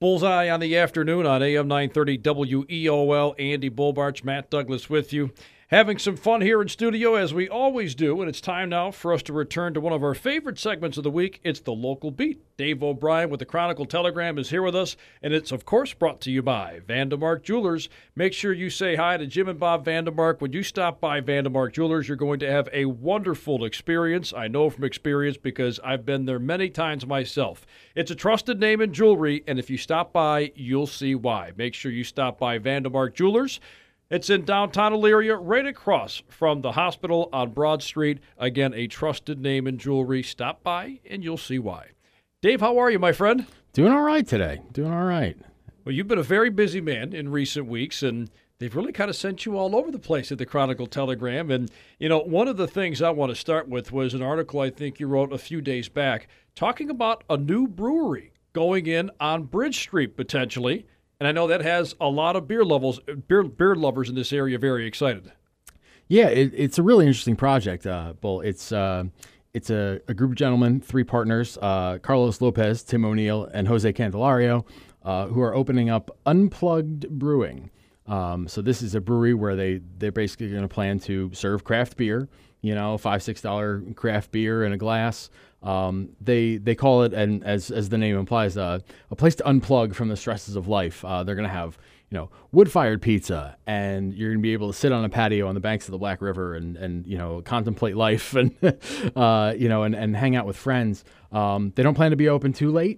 Bullseye on the afternoon on AM 930 WEOL. Andy Bolbarch, Matt Douglas with you. Having some fun here in studio as we always do, and it's time now for us to return to one of our favorite segments of the week. It's the Local Beat. Dave O'Brien with the Chronicle Telegram is here with us, and it's, of course, brought to you by Vandemark Jewelers. Make sure you say hi to Jim and Bob Vandemark. When you stop by Vandemark Jewelers, you're going to have a wonderful experience. I know from experience because I've been there many times myself. It's a trusted name in jewelry, and if you stop by, you'll see why. Make sure you stop by Vandemark Jewelers. It's in downtown Elyria, right across from the hospital on Broad Street. Again, a trusted name in jewelry. Stop by, and you'll see why. Dave, how are you, my friend? Doing all right today. Doing all right. Well, you've been a very busy man in recent weeks, and they've really kind of sent you all over the place at the Chronicle Telegram. And, you know, one of the things I want to start with was an article I think you wrote a few days back talking about a new brewery going in on Bridge Street, potentially. And I know that has a lot of beer lovers in this area very excited. Yeah, it's a really interesting project, Bull. It's a group of gentlemen, three partners, Carlos Lopez, Tim O'Neill, and Jose Candelario, who are opening up Unplugged Brewing. So this is a brewery where they're basically going to plan to serve craft beer, you know, $5-6 craft beer in a glass. They call it, and as the name implies, a place to unplug from the stresses of life. They're going to have, you know, wood-fired pizza, and you're going to be able to sit on a patio on the banks of the Black River and you know, contemplate life and you know, and hang out with friends. They don't plan to be open too late,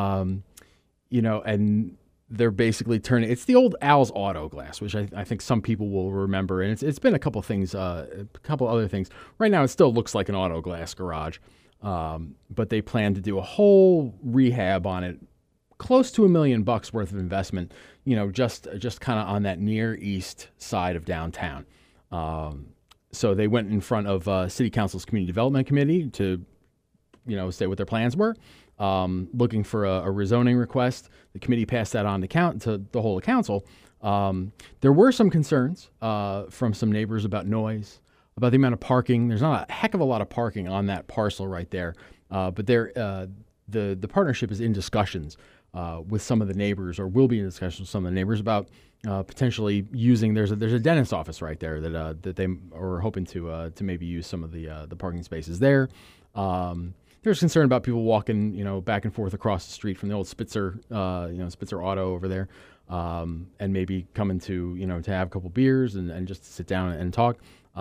you know, and they're basically turning. It's the old Al's Auto Glass, which I think some people will remember, and it's been a couple things, a couple other things. Right now, it still looks like an auto glass garage. But they plan to do a whole rehab on it, close to $1 million worth of investment, you know, just kind of on that near east side of downtown. So they went in front of City Council's Community Development Committee to, you know, say what their plans were, looking for a rezoning request. The committee passed that on to the whole council. There were some concerns from some neighbors about noise, about the amount of parking. There's not a heck of a lot of parking on that parcel right there, but the partnership is in discussions with some of the neighbors, or will be in discussions with some of the neighbors about potentially using. There's a dentist's office right there that they are hoping to maybe use some of the parking spaces there. There's concern about people walking, you know, back and forth across the street from the old Spitzer, Spitzer Auto over there, and maybe coming to, you know, to have a couple beers and just to sit down and talk.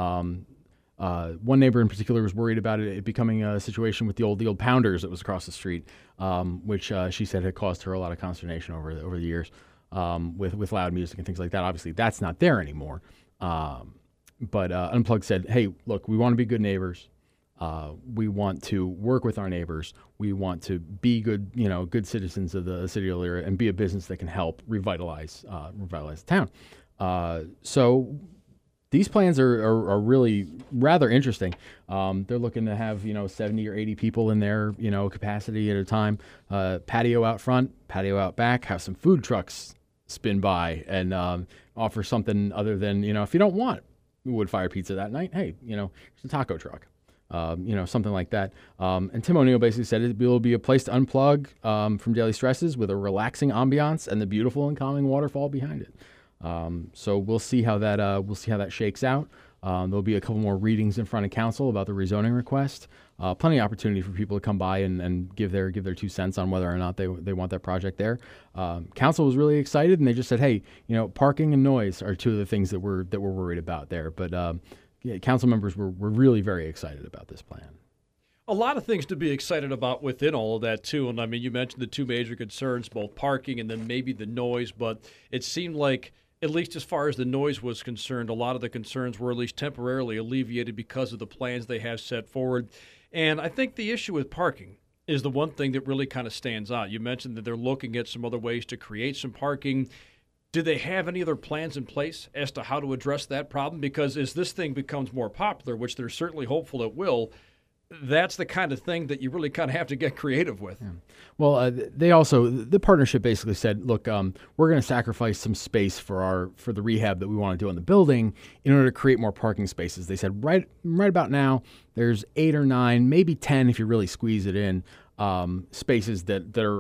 One neighbor in particular was worried about it becoming a situation with the old Pounders that was across the street, which she said had caused her a lot of consternation over the years, with loud music and things like that. Obviously, that's not there anymore. But Unplugged said, "Hey, look, we want to be good neighbors. We want to work with our neighbors. We want to be good citizens of the city of Elyria and be a business that can help revitalize the town." So these plans are really rather interesting. They're looking to have, you know, 70 or 80 people in their, you know, capacity at a time. Patio out front, patio out back. Have some food trucks spin by and offer something other than, you know, if you don't want wood-fired pizza that night, hey, you know, here's a taco truck. You know, something like that. And Tim O'Neill basically said it will be a place to unplug from daily stresses with a relaxing ambiance and the beautiful and calming waterfall behind it. So we'll see how that shakes out. There'll be a couple more readings in front of council about the rezoning request. Plenty of opportunity for people to come by and give their 2 cents on whether or not they want that project there. Council was really excited, and they just said, hey, you know, parking and noise are two of the things that we're worried about there. But council members were really very excited about this plan. A lot of things to be excited about within all of that, too. And, I mean, you mentioned the two major concerns, both parking and then maybe the noise. But it seemed like, at least as far as the noise was concerned, a lot of the concerns were at least temporarily alleviated because of the plans they have set forward. And I think the issue with parking is the one thing that really kind of stands out. You mentioned that they're looking at some other ways to create some parking. Do they have any other plans in place as to how to address that problem? Because as this thing becomes more popular, which they're certainly hopeful it will, that's the kind of thing that you really kind of have to get creative with. Yeah. Well, the partnership basically said, look, we're going to sacrifice some space for the rehab that we want to do in the building in order to create more parking spaces. They said right about now, there's 8 or 9, maybe 10 if you really squeeze it in, spaces that are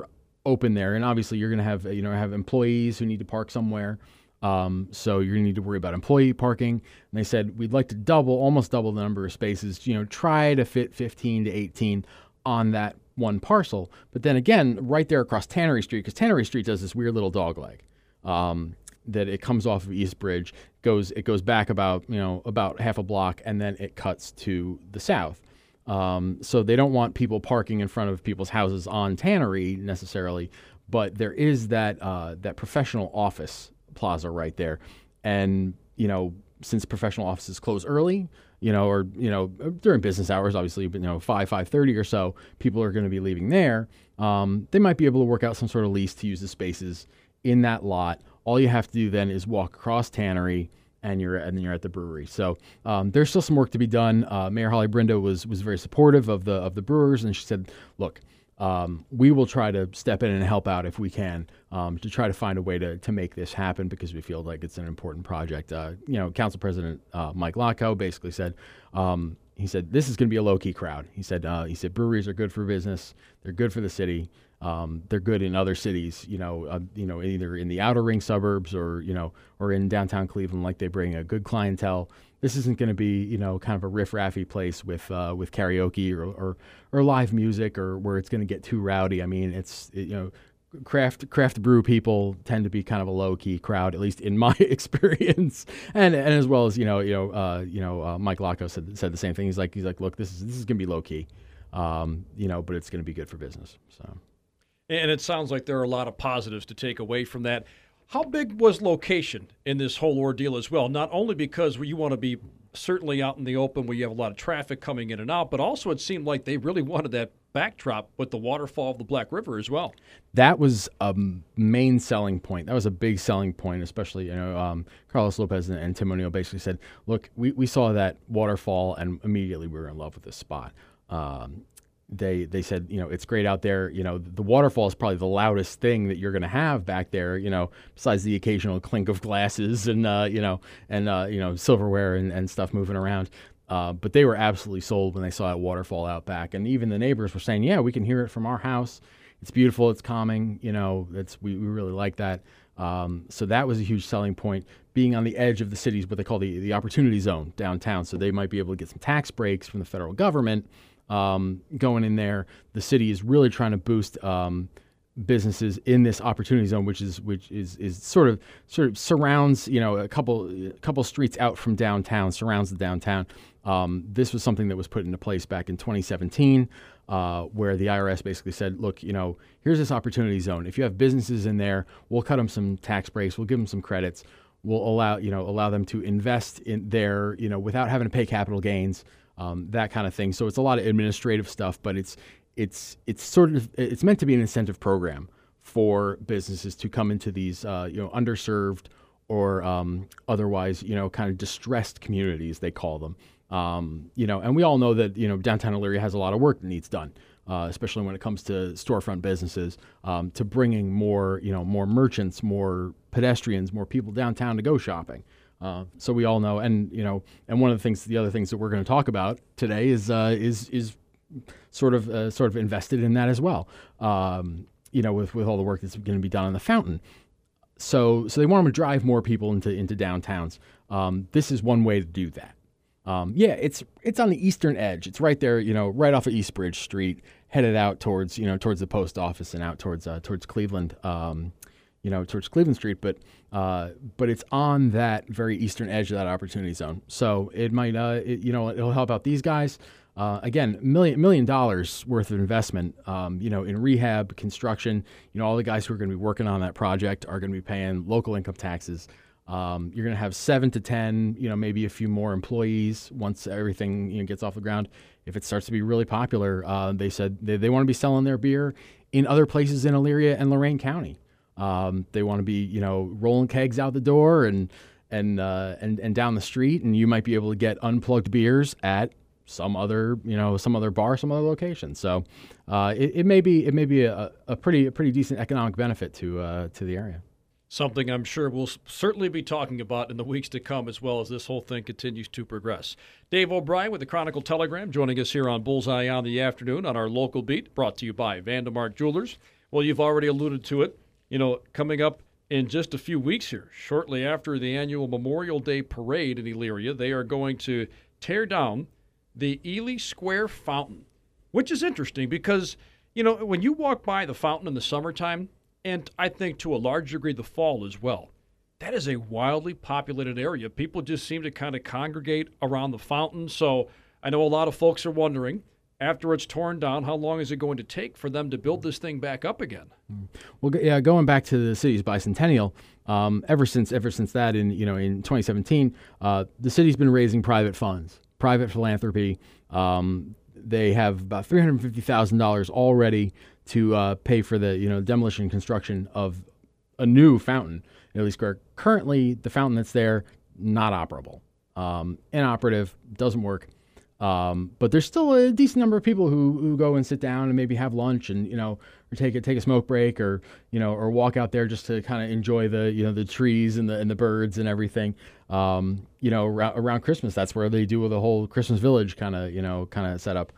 open there. And obviously, you're going to have have employees who need to park somewhere. So you're going to need to worry about employee parking. And they said we'd like to almost double the number of spaces. Try to fit 15 to 18 on that one parcel. But then again, right there across Tannery Street, because Tannery Street does this weird little dog leg. That it comes off of East Bridge, it goes back about half a block, and then it cuts to the south. So they don't want people parking in front of people's houses on Tannery necessarily, but there is that professional office plaza right there, and since professional offices close early, or during business hours, obviously, but 5:30 or so, people are going to be leaving there. They might be able to work out some sort of lease to use the spaces in that lot. All you have to do then is walk across Tannery, and you're at the brewery. So there's still some work to be done. Mayor Holly Brindo was very supportive of the brewers, and she said, "Look, we will try to step in and help out if we can to try to find a way to make this happen because we feel like it's an important project." Council President Mike Locko basically said, he said this is going to be a low key crowd. He said breweries are good for business. They're good for the city. They're good in other cities, either in the outer ring suburbs or in downtown Cleveland. Like, they bring a good clientele. This isn't going to be, kind of a riff-raffy place with karaoke or live music, or where it's going to get too rowdy. I mean, craft brew people tend to be kind of a low key crowd, at least in my experience. And as well as Mike Locko said the same thing. He's like, look, this is going to be low key, but it's going to be good for business. So. And it sounds like there are a lot of positives to take away from that. How big was location in this whole ordeal as well? Not only because you want to be certainly out in the open where you have a lot of traffic coming in and out, but also it seemed like they really wanted that backdrop with the waterfall of the Black River as well. That was a main selling point. That was a big selling point, especially, Carlos Lopez and Tim O'Neill basically said, look, we saw that waterfall and immediately we were in love with this spot. They said, it's great out there. The waterfall is probably the loudest thing that you're going to have back there, besides the occasional clink of glasses and silverware and stuff moving around. But they were absolutely sold when they saw that waterfall out back. And even the neighbors were saying, yeah, we can hear it from our house. It's beautiful. It's calming. We really like that. So that was a huge selling point, being on the edge of the city's what they call the opportunity zone downtown. So they might be able to get some tax breaks from the federal government. Going in there, the city is really trying to boost businesses in this opportunity zone, which is sort of surrounds a couple streets out from downtown, surrounds the downtown. This was something that was put into place back in 2017, where the IRS basically said, look, here's this opportunity zone. If you have businesses in there, we'll cut them some tax breaks, we'll give them some credits, we'll allow them to invest in there, without having to pay capital gains. That kind of thing. So it's a lot of administrative stuff, but it's meant to be an incentive program for businesses to come into these underserved or otherwise kind of distressed communities, they call them. And we all know that downtown Elyria has a lot of work that needs done, especially when it comes to storefront businesses, to bringing more merchants, more pedestrians, more people downtown to go shopping. So we all know, and one of the other things that we're going to talk about today is sort of invested in that as well. With all the work that's going to be done on the fountain. So they want them to drive more people into downtowns. This is one way to do that. It's on the eastern edge. It's right there, right off of East Bridge Street, headed out towards the post office and out towards Cleveland. Towards Cleveland Street, but it's on that very eastern edge of that opportunity zone. So it might, it'll help out these guys. Again, $1 million worth of investment, in rehab, construction. All the guys who are going to be working on that project are going to be paying local income taxes. You're going to have 7 to 10, maybe a few more employees once everything gets off the ground. If it starts to be really popular, they said they want to be selling their beer in other places in Elyria and Lorain County. They want to be, rolling kegs out the door and down the street, and you might be able to get unplugged beers at some other bar, some other location. So it may be a pretty decent economic benefit to the area. Something I'm sure we'll certainly be talking about in the weeks to come as well as this whole thing continues to progress. Dave O'Brien with the Chronicle Telegram joining us here on Bullseye on the Afternoon on our local beat, brought to you by Vandemark Jewelers. Well, you've already alluded to it. Coming up in just a few weeks here, shortly after the annual Memorial Day Parade in Elyria, they are going to tear down the Ely Square Fountain, which is interesting because, when you walk by the fountain in the summertime, and I think to a large degree the fall as well, that is a wildly populated area. People just seem to kind of congregate around the fountain. So I know a lot of folks are wondering, after it's torn down, how long is it going to take for them to build this thing back up again? Well, yeah, going back to the city's bicentennial, ever since that in 2017, the city's been raising private funds, private philanthropy. They have about $350,000 already to pay for the demolition and construction of a new fountain in Ely Square. Currently, the fountain that's there, not operable, inoperative, doesn't work. But there's still a decent number of people who go and sit down and maybe have lunch and or take a smoke break or walk out there just to kind of enjoy the trees and the birds and everything. Around Christmas, that's where they do the whole Christmas village kind of setup.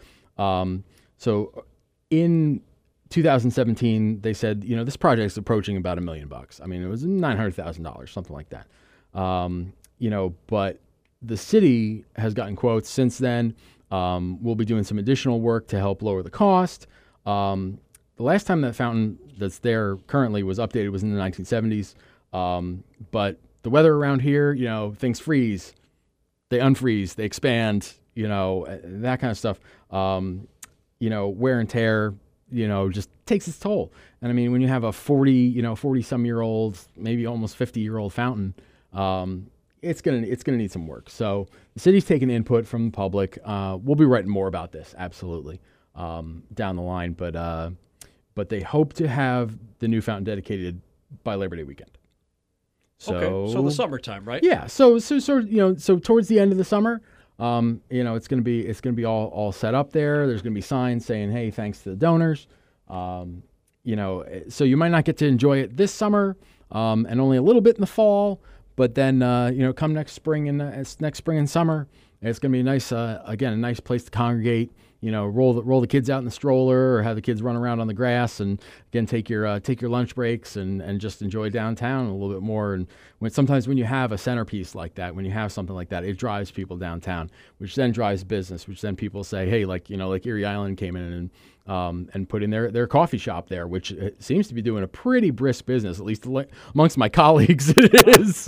So in 2017, they said this project's approaching about $1 million. I mean, it was $900,000, something like that. But the city has gotten quotes since then. We'll be doing some additional work to help lower the cost. The last time that fountain that's there currently was updated was in the 1970s. But the weather around here, things freeze, they unfreeze, they expand, that kind of stuff. Wear and tear, just takes its toll. And I mean, when you have a 40-some-year-old, maybe almost 50-year-old fountain, it's gonna need some work. So the city's taking input from the public. We'll be writing more about this, absolutely, down the line. But they hope to have the new fountain dedicated by Labor Day weekend. So the summertime, right? Yeah. So towards the end of the summer, it's gonna be all set up there. There's gonna be signs saying, "Hey, thanks to the donors." So you might not get to enjoy it this summer, and only a little bit in the fall. But then, come next spring and summer, it's going to be a nice place to congregate. Roll the kids out in the stroller, or have the kids run around on the grass, and again take your lunch breaks and just enjoy downtown a little bit more. And sometimes when you have a centerpiece like that, when you have something like that, it drives people downtown, which then drives business, which then people say, hey, like Erie Island came in and put in their coffee shop there, which seems to be doing a pretty brisk business, at least amongst my colleagues. It is,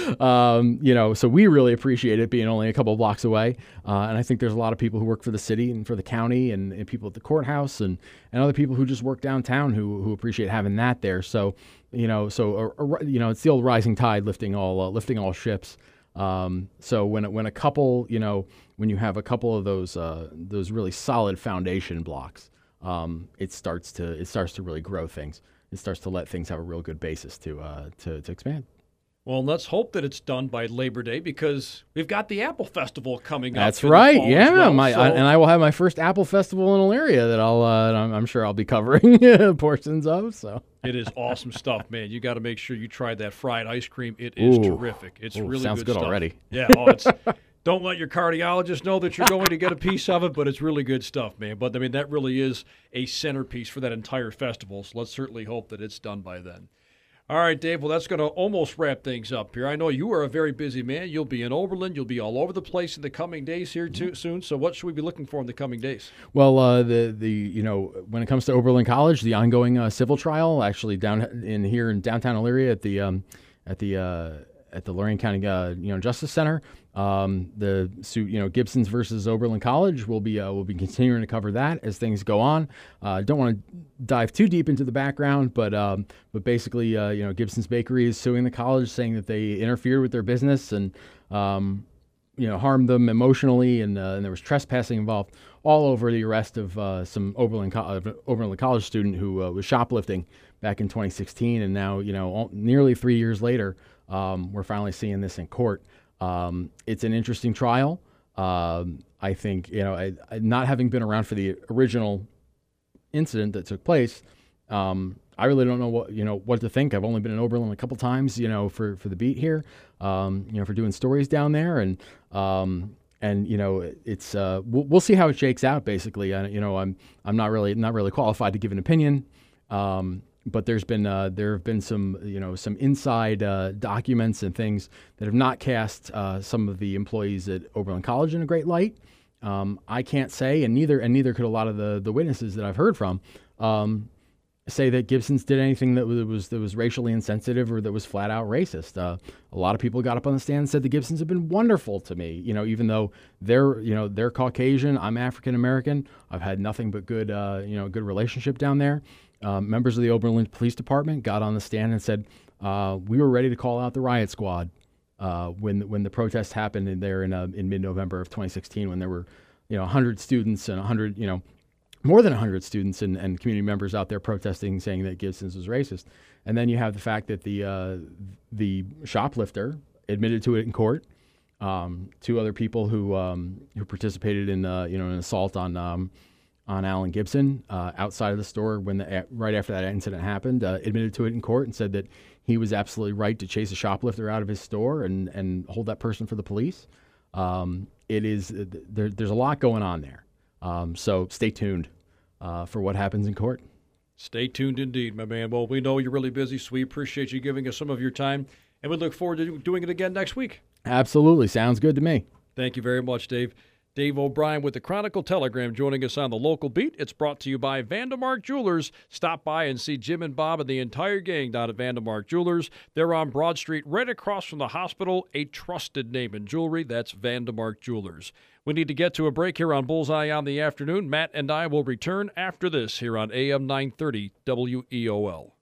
so we really appreciate it being only a couple of blocks away. And I think there's a lot of people who work for the city and for the county and people at the courthouse and other people who just work downtown who appreciate having that there. So, it's the old rising tide lifting all ships. So when a couple, when you have a couple of those really solid foundation blocks, it starts to really grow things. It starts to let things have a real good basis to expand. Well, let's hope that it's done by Labor Day, because we've got the Apple Festival coming up. That's right. Yeah, and I will have my first Apple Festival in Elyria that I'm sure I'll be covering portions of. So it is awesome stuff, man. You got to make sure you try that fried ice cream. It is terrific. It's really sounds good stuff. Already. Yeah. Don't let your cardiologist know that you're going to get a piece of it, but it's really good stuff, man. But I mean, that really is a centerpiece for that entire festival. So let's certainly hope that it's done by then. All right, Dave, well, that's going to almost wrap things up here. I know you are a very busy man. You'll be in Oberlin. You'll be all over the place in the coming days here soon. So what should we be looking for in the coming days? Well, when it comes to Oberlin College, the ongoing civil trial, actually down in downtown Elyria at the Lorain County Justice Center. The suit, Gibson's versus Oberlin College, we'll be continuing to cover that as things go on. Don't want to dive too deep into the background, but basically, Gibson's Bakery is suing the college, saying that they interfered with their business and harmed them emotionally, and there was trespassing involved, all over the arrest of some Oberlin College student who was shoplifting back in 2016, and now nearly 3 years later, we're finally seeing this in court. It's an interesting trial. I think, not having been around for the original incident that took place, I really don't know what to think. I've only been in Oberlin a couple times, for the beat here, for doing stories down there, and it's we'll see how it shakes out. Basically, I'm not really qualified to give an opinion. But there have been some inside documents and things that have not cast some of the employees at Oberlin College in a great light. I can't say, and neither could a lot of the witnesses that I've heard from, say that Gibson's did anything that was racially insensitive or that was flat out racist. A lot of people got up on the stand and said the Gibsons have been wonderful to me. Even though they're Caucasian, I'm African American. I've had nothing but good relationship down there. Members of the Oberlin Police Department got on the stand and said we were ready to call out the riot squad when the protest happened in mid-November of 2016, when there were 100 students and 100 more than 100 students and community members out there protesting, saying that Gibson's was racist. And then you have the fact that the shoplifter admitted to it in court. Two other people who participated in an assault on Alan Gibson outside of the store right after that incident happened, admitted to it in court and said that he was absolutely right to chase a shoplifter out of his store and hold that person for the police. There's a lot going on there. So stay tuned for what happens in court. Stay tuned indeed, my man. Well, we know you're really busy, so we appreciate you giving us some of your time, and we look forward to doing it again next week. Absolutely. Sounds good to me. Thank you very much, Dave. Dave O'Brien with the Chronicle Telegram joining us on the local beat. It's brought to you by Vandemark Jewelers. Stop by and see Jim and Bob and the entire gang down at Vandemark Jewelers. They're on Broad Street right across from the hospital. A trusted name in jewelry. That's Vandemark Jewelers. We need to get to a break here on Bullseye on the Afternoon. Matt and I will return after this here on AM 930 WEOL.